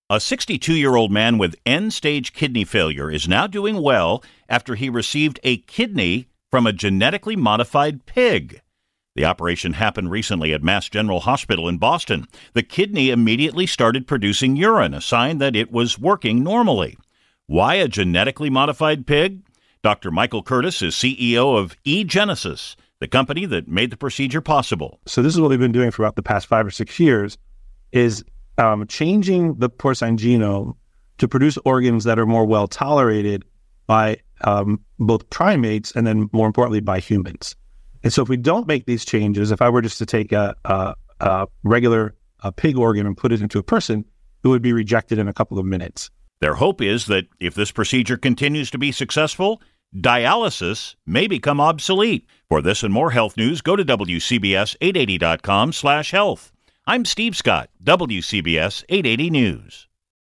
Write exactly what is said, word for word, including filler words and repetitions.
A sixty-two-year-old man with end-stage kidney failure is now doing well after he received a kidney from a genetically modified pig. The operation happened recently at Mass General Hospital in Boston. The kidney immediately started producing urine, a sign that it was working normally. Why a genetically modified pig? Doctor Michael Curtis is C E O of eGenesis, the company that made the procedure possible. So this is what we've been doing for about the past five or six years, is um, changing the porcine genome to produce organs that are more well tolerated by um, both primates and then, more importantly, by humans. And so if we don't make these changes, if I were just to take a, a, a regular a pig organ and put it into a person, it would be rejected in a couple of minutes. Their hope is that if this procedure continues to be successful, dialysis may become obsolete. For this and more health news, go to W C B S eight eighty dot com slash health. I'm Steve Scott, W C B S eight eighty News.